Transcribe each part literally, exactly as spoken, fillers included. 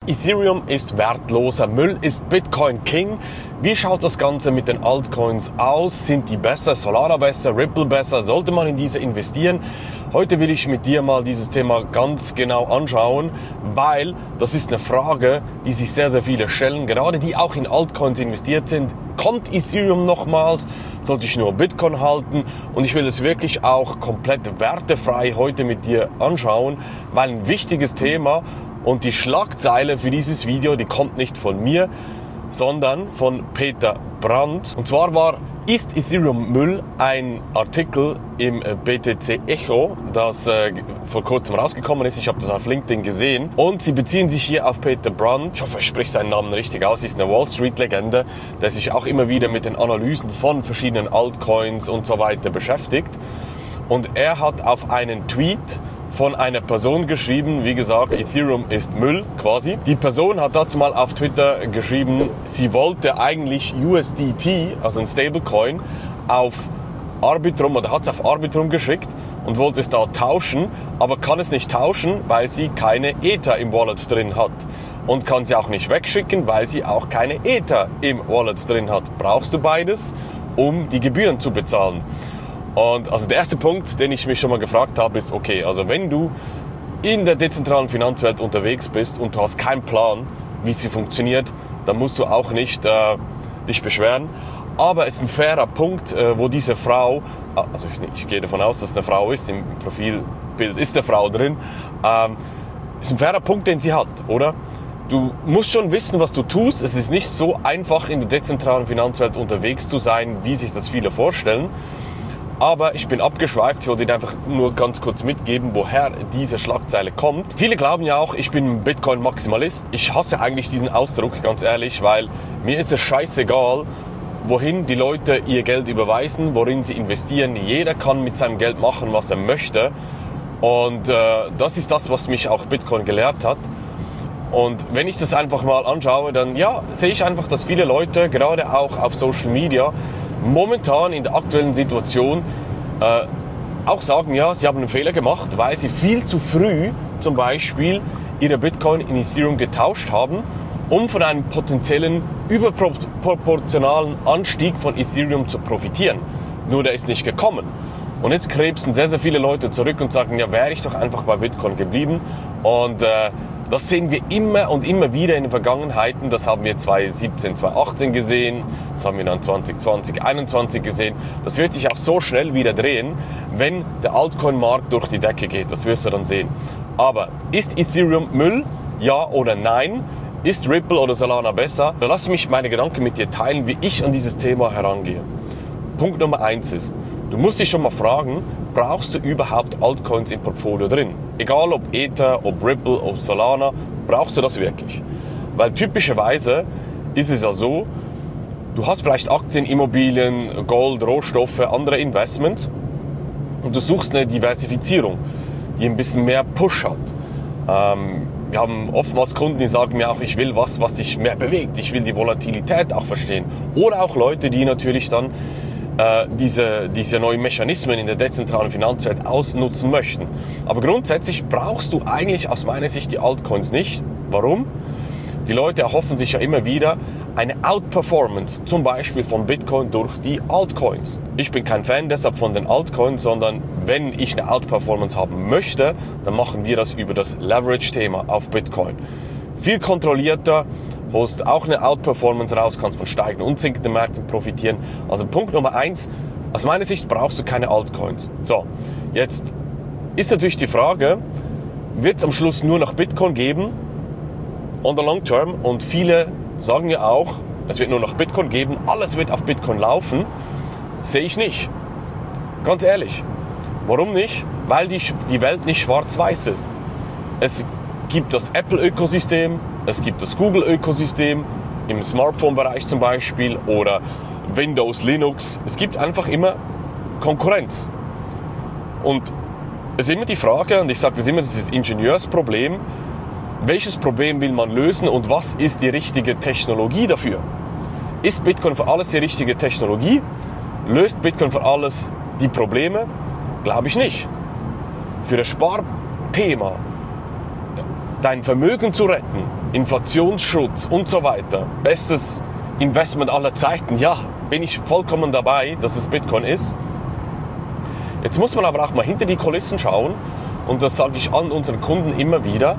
Ethereum ist wertloser Müll, ist Bitcoin King? Wie schaut das Ganze mit den Altcoins aus? Sind die besser, Solana besser, Ripple besser? Sollte man in diese investieren? Heute will ich mit dir mal dieses Thema ganz genau anschauen, weil das ist eine Frage, die sich sehr, sehr viele stellen, gerade die auch in Altcoins investiert sind. Kommt Ethereum nochmals? Sollte ich nur Bitcoin halten? Und ich will es wirklich auch komplett wertefrei heute mit dir anschauen, weil ein wichtiges Thema und die Schlagzeile für dieses Video, die kommt nicht von mir, sondern von Peter Brandt. Und zwar war Ist Ethereum Müll ein Artikel im B T C Echo, das äh, vor kurzem rausgekommen ist. Ich habe das auf LinkedIn gesehen. Und sie beziehen sich hier auf Peter Brandt. Ich hoffe, ich spreche seinen Namen richtig aus. Ist eine Wall Street Legende, der sich auch immer wieder mit den Analysen von verschiedenen Altcoins und so weiter beschäftigt. Und er hat auf einen Tweet von einer Person geschrieben, wie gesagt, Ethereum ist Müll quasi. Die Person hat dazu mal auf Twitter geschrieben, sie wollte eigentlich U S D T, also ein Stablecoin, auf Arbitrum oder hat es auf Arbitrum geschickt und wollte es da tauschen, aber kann es nicht tauschen, weil sie keine Ether im Wallet drin hat. Und kann sie auch nicht wegschicken, weil sie auch keine Ether im Wallet drin hat. Brauchst du beides, um die Gebühren zu bezahlen? Und also der erste Punkt, den ich mich schon mal gefragt habe, ist, okay, also wenn du in der dezentralen Finanzwelt unterwegs bist und du hast keinen Plan, wie sie funktioniert, dann musst du auch nicht äh, dich beschweren. Aber es ist ein fairer Punkt, äh, wo diese Frau, also ich, ich gehe davon aus, dass es eine Frau ist, im Profilbild ist eine Frau drin, ähm, ist ein fairer Punkt, den sie hat, oder? Du musst schon wissen, was du tust. Es ist nicht so einfach, in der dezentralen Finanzwelt unterwegs zu sein, wie sich das viele vorstellen. Aber ich bin abgeschweift, ich wollte dir einfach nur ganz kurz mitgeben, woher diese Schlagzeile kommt. Viele glauben ja auch, ich bin Bitcoin-Maximalist. Ich hasse eigentlich diesen Ausdruck, ganz ehrlich, weil mir ist es scheißegal, wohin die Leute ihr Geld überweisen, worin sie investieren. Jeder kann mit seinem Geld machen, was er möchte. Und äh, das ist das, was mich auch Bitcoin gelehrt hat. Und wenn ich das einfach mal anschaue, dann ja, sehe ich einfach, dass viele Leute, gerade auch auf Social Media, momentan in der aktuellen Situation äh, auch sagen, ja, sie haben einen Fehler gemacht, weil sie viel zu früh zum Beispiel ihre Bitcoin in Ethereum getauscht haben, um von einem potenziellen überproportionalen Anstieg von Ethereum zu profitieren. Nur der ist nicht gekommen. Und jetzt krebsen sehr, sehr viele Leute zurück und sagen, ja, wäre ich doch einfach bei Bitcoin geblieben. Und äh, das sehen wir immer und immer wieder in den Vergangenheiten. Das haben wir zwanzig siebzehn, zwanzig achtzehn gesehen, das haben wir dann zwanzig zwanzig, zwanzig einundzwanzig gesehen. Das wird sich auch so schnell wieder drehen, wenn der Altcoin-Markt durch die Decke geht. Das wirst du dann sehen. Aber ist Ethereum Müll? Ja oder nein? Ist Ripple oder Solana besser? Dann lass mich meine Gedanken mit dir teilen, wie ich an dieses Thema herangehe. Punkt Nummer eins ist, du musst dich schon mal fragen, brauchst du überhaupt Altcoins im Portfolio drin? Egal ob Ether, ob Ripple, ob Solana, brauchst du das wirklich? Weil typischerweise ist es ja so, du hast vielleicht Aktien, Immobilien, Gold, Rohstoffe, andere Investments und du suchst eine Diversifizierung, die ein bisschen mehr Push hat. Ähm, wir haben oftmals Kunden, die sagen mir auch, ich will was, was sich mehr bewegt. Ich will die Volatilität auch verstehen. Oder auch Leute, die natürlich dann Diese, diese neuen Mechanismen in der dezentralen Finanzwelt ausnutzen möchten. Aber grundsätzlich brauchst du eigentlich aus meiner Sicht die Altcoins nicht. Warum? Die Leute erhoffen sich ja immer wieder eine Outperformance, zum Beispiel von Bitcoin durch die Altcoins. Ich bin kein Fan deshalb von den Altcoins, sondern wenn ich eine Outperformance haben möchte, dann machen wir das über das Leverage-Thema auf Bitcoin. Viel kontrollierter, holst auch eine Outperformance raus, kannst von steigenden und sinkenden Märkten profitieren. Also Punkt Nummer eins, aus meiner Sicht brauchst du keine Altcoins. So, jetzt ist natürlich die Frage, wird es am Schluss nur noch Bitcoin geben, on the long term? Und viele sagen ja auch, es wird nur noch Bitcoin geben, alles wird auf Bitcoin laufen. Sehe ich nicht. Ganz ehrlich. Warum nicht? Weil die, die Welt nicht schwarz-weiß ist. Es gibt das Apple-Ökosystem, es gibt das Google-Ökosystem, im Smartphone-Bereich zum Beispiel, oder Windows, Linux. Es gibt einfach immer Konkurrenz. Und es ist immer die Frage, und ich sage das immer, das ist das Ingenieursproblem, welches Problem will man lösen und was ist die richtige Technologie dafür? Ist Bitcoin für alles die richtige Technologie? Löst Bitcoin für alles die Probleme? Glaube ich nicht. Für das Sparthema, dein Vermögen zu retten, Inflationsschutz und so weiter. Bestes Investment aller Zeiten. Ja, bin ich vollkommen dabei, dass es Bitcoin ist. Jetzt muss man aber auch mal hinter die Kulissen schauen. Und das sage ich allen unseren Kunden immer wieder.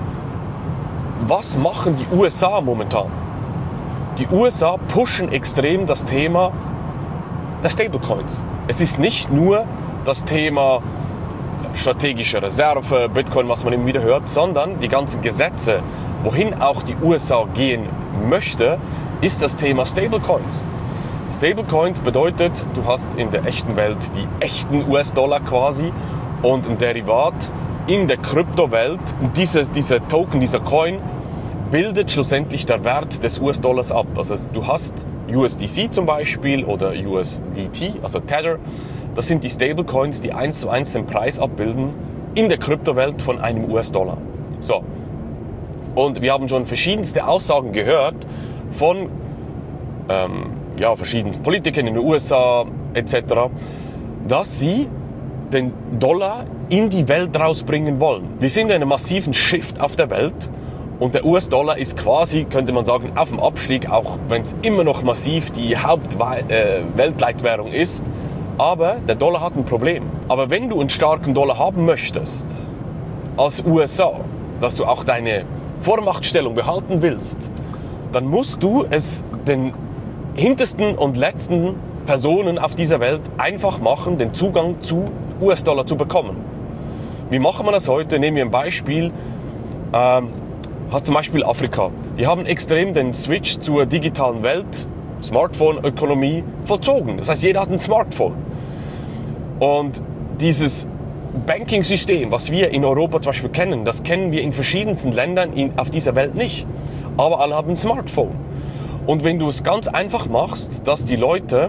Was machen die U S A momentan? Die U S A pushen extrem das Thema der Stablecoins. Es ist nicht nur das Thema strategische Reserve, Bitcoin, was man immer wieder hört, sondern die ganzen Gesetze, wohin auch die U S A gehen möchte, ist das Thema Stablecoins. Stablecoins bedeutet, du hast in der echten Welt die echten U S-Dollar quasi und ein Derivat in der Kryptowelt. Diese, dieser Token, dieser Coin bildet schlussendlich der Wert des U S-Dollars ab. Also du hast U S D C zum Beispiel oder U S D T, also Tether. Das sind die Stablecoins, die eins zu eins den Preis abbilden in der Kryptowelt von einem U S-Dollar. So. Und wir haben schon verschiedenste Aussagen gehört von ähm, ja, verschiedenen Politikern in den U S A et cetera, dass sie den Dollar in die Welt rausbringen wollen. Wir sind in einem massiven Shift auf der Welt und der U S-Dollar ist quasi, könnte man sagen, auf dem Abstieg, auch wenn es immer noch massiv die Hauptweltleitwährung äh, ist. Aber der Dollar hat ein Problem. Aber wenn du einen starken Dollar haben möchtest, als U S A, dass du auch deine Vormachtstellung behalten willst, dann musst du es den hintersten und letzten Personen auf dieser Welt einfach machen, den Zugang zu U S-Dollar zu bekommen. Wie machen wir das heute? Nehmen wir ein Beispiel. Ähm, hast zum Beispiel Afrika. Die haben extrem den Switch zur digitalen Welt, Smartphone-Ökonomie, vollzogen. Das heißt, jeder hat ein Smartphone. Und dieses Banking-System, was wir in Europa zum Beispiel kennen, das kennen wir in verschiedensten Ländern in, auf dieser Welt nicht. Aber alle haben ein Smartphone. Und wenn du es ganz einfach machst, dass die Leute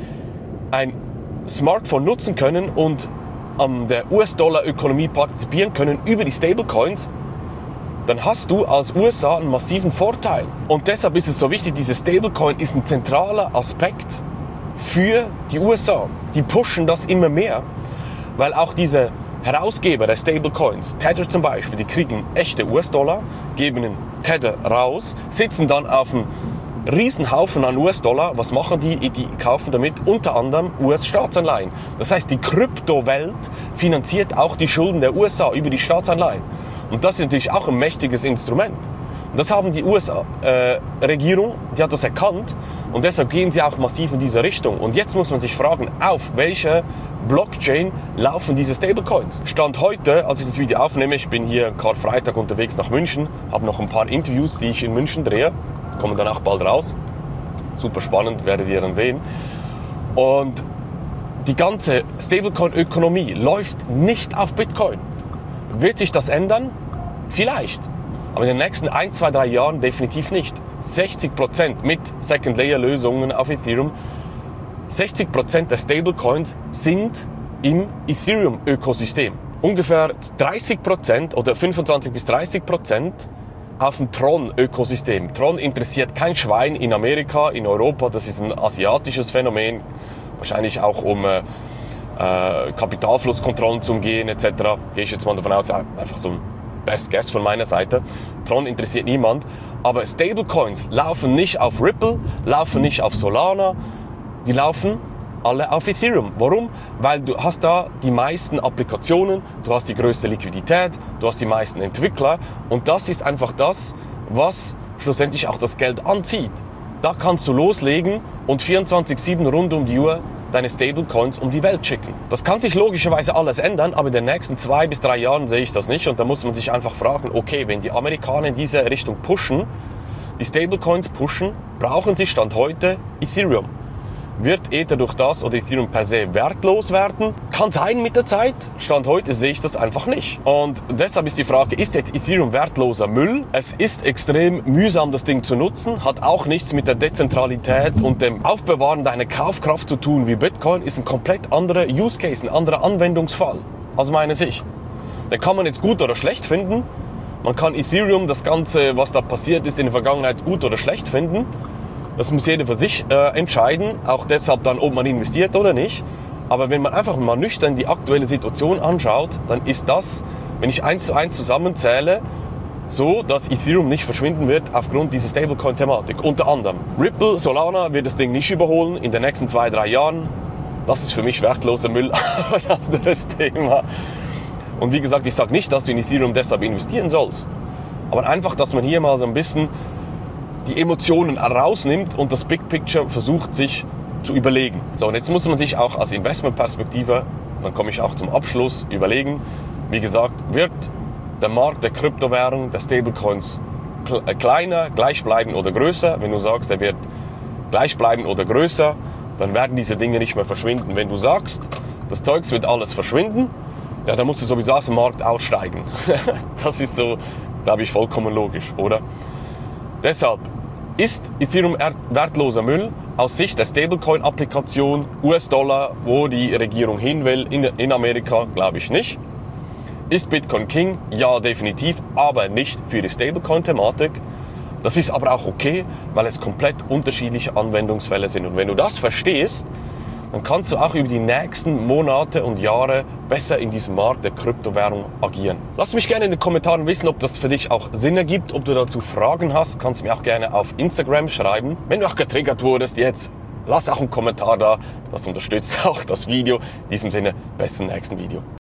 ein Smartphone nutzen können und an der U S-Dollar-Ökonomie partizipieren können über die Stablecoins, dann hast du als U S A einen massiven Vorteil. Und deshalb ist es so wichtig, diese Stablecoin ist ein zentraler Aspekt für die U S A. Die pushen das immer mehr, weil auch diese Herausgeber der Stablecoins, Tether zum Beispiel, die kriegen echte U S-Dollar, geben einen Tether raus, sitzen dann auf einem Riesenhaufen an U S-Dollar. Was machen die? Die kaufen damit unter anderem U S-Staatsanleihen. Das heißt, die Kryptowelt finanziert auch die Schulden der U S A über die Staatsanleihen. Und das ist natürlich auch ein mächtiges Instrument. Und das haben die U S-Regierung, äh, die hat das erkannt und deshalb gehen sie auch massiv in diese Richtung. Und jetzt muss man sich fragen, auf welche Blockchain laufen diese Stablecoins? Stand heute, als ich das Video aufnehme, ich bin hier Karfreitag unterwegs nach München, habe noch ein paar Interviews, die ich in München drehe, kommen dann auch bald raus. Super spannend, werdet ihr dann sehen. Und die ganze Stablecoin-Ökonomie läuft nicht auf Bitcoin. Wird sich das ändern? Vielleicht. Aber in den nächsten ein, zwei, drei Jahren definitiv nicht. sechzig Prozent mit Second-Layer-Lösungen auf Ethereum, sechzig Prozent der Stablecoins sind im Ethereum-Ökosystem. Ungefähr dreißig Prozent oder fünfundzwanzig bis dreißig Prozent auf dem Tron-Ökosystem. Tron interessiert kein Schwein in Amerika, in Europa. Das ist ein asiatisches Phänomen. Wahrscheinlich auch um äh, Kapitalflusskontrollen zu umgehen et cetera. Gehe ich jetzt mal davon aus, einfach so ein Best Guess von meiner Seite. Tron interessiert niemand. Aber Stablecoins laufen nicht auf Ripple, laufen nicht auf Solana. Die laufen alle auf Ethereum. Warum? Weil du hast da die meisten Applikationen, du hast die größte Liquidität, du hast die meisten Entwickler und das ist einfach das, was schlussendlich auch das Geld anzieht. Da kannst du loslegen und vierundzwanzig sieben rund um die Uhr deine Stablecoins um die Welt schicken. Das kann sich logischerweise alles ändern, aber in den nächsten zwei bis drei Jahren sehe ich das nicht und da muss man sich einfach fragen, okay, wenn die Amerikaner in diese Richtung pushen, die Stablecoins pushen, brauchen sie Stand heute Ethereum. Wird Ether durch das oder Ethereum per se wertlos werden? Kann sein mit der Zeit. Stand heute sehe ich das einfach nicht. Und deshalb ist die Frage, ist jetzt Ethereum wertloser Müll? Es ist extrem mühsam, das Ding zu nutzen. Hat auch nichts mit der Dezentralität und dem Aufbewahren deiner Kaufkraft zu tun wie Bitcoin. Ist ein komplett anderer Use Case, ein anderer Anwendungsfall aus meiner Sicht. Den kann man jetzt gut oder schlecht finden. Man kann Ethereum, das Ganze, was da passiert ist in der Vergangenheit, gut oder schlecht finden. Das muss jeder für sich äh, entscheiden, auch deshalb dann, ob man investiert oder nicht. Aber wenn man einfach mal nüchtern die aktuelle Situation anschaut, dann ist das, wenn ich eins zu eins zusammenzähle, so dass Ethereum nicht verschwinden wird aufgrund dieser Stablecoin-Thematik. Unter anderem Ripple, Solana wird das Ding nicht überholen in den nächsten zwei, drei Jahren. Das ist für mich wertloser Müll, aber ein anderes Thema. Und wie gesagt, ich sage nicht, dass du in Ethereum deshalb investieren sollst, aber einfach, dass man hier mal so ein bisschen die Emotionen herausnimmt und das Big Picture versucht sich zu überlegen. So, und jetzt muss man sich auch als Investmentperspektive, dann komme ich auch zum Abschluss, überlegen, wie gesagt, wird der Markt der Kryptowährung, der Stablecoins kleiner, gleich bleiben oder größer? Wenn du sagst, er wird gleich bleiben oder größer, dann werden diese Dinge nicht mehr verschwinden. Wenn du sagst, das Zeugs wird alles verschwinden, ja, dann musst du sowieso aus dem Markt aussteigen. Das ist so, glaube ich, vollkommen logisch, oder? Deshalb ist Ethereum wertloser Müll aus Sicht der Stablecoin-Applikation, U S-Dollar, wo die Regierung hin will, in, in Amerika glaube ich nicht. Ist Bitcoin King? Ja, definitiv, aber nicht für die Stablecoin-Thematik. Das ist aber auch okay, weil es komplett unterschiedliche Anwendungsfälle sind. Und wenn du das verstehst, dann kannst du auch über die nächsten Monate und Jahre besser in diesem Markt der Kryptowährung agieren. Lass mich gerne in den Kommentaren wissen, ob das für dich auch Sinn ergibt, ob du dazu Fragen hast, kannst du mir auch gerne auf Instagram schreiben. Wenn du auch getriggert wurdest jetzt, lass auch einen Kommentar da, das unterstützt auch das Video. In diesem Sinne, bis zum nächsten Video.